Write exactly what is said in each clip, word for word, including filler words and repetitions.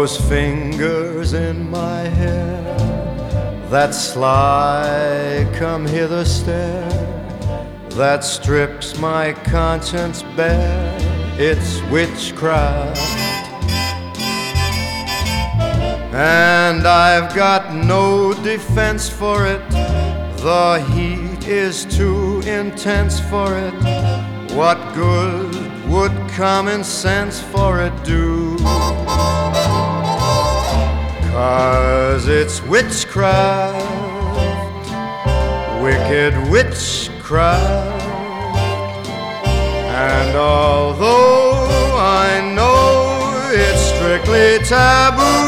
those fingers in my hair, that sly come hither stare, that strips my conscience bare, it's witchcraft. And I've got no defense for it, the heat is too intense for it. What good would common sense for it do? 'Cause it's witchcraft, wicked witchcraft. And although I know it's strictly taboo,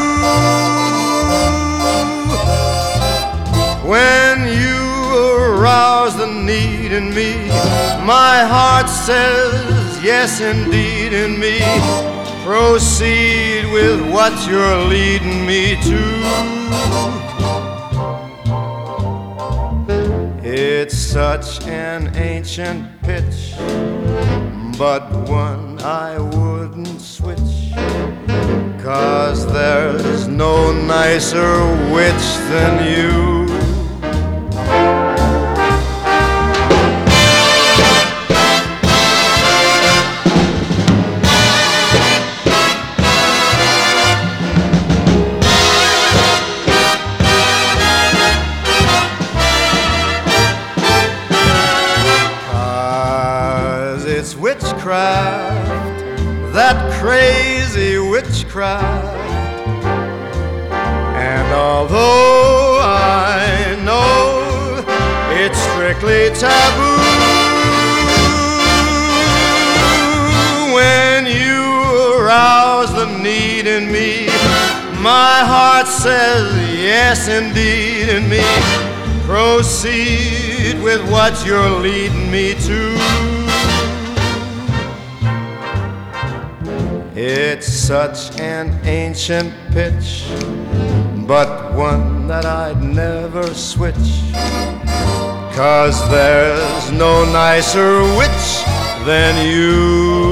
when you arouse the need in me, my heart says yes indeed in me. Proceed with what you're leading me to. It's such an ancient pitch, but one I wouldn't switch, 'cause there's no nicer witch than you. 'Cause it's witchcraft, that crazy witchcraft. And although I know it's strictly taboo, when you arouse the need in me, my heart says yes indeed in me. Proceed with what you're leading me to. It's such an ancient pitch, but one that I'd never switch, 'cause there's no nicer witch than you.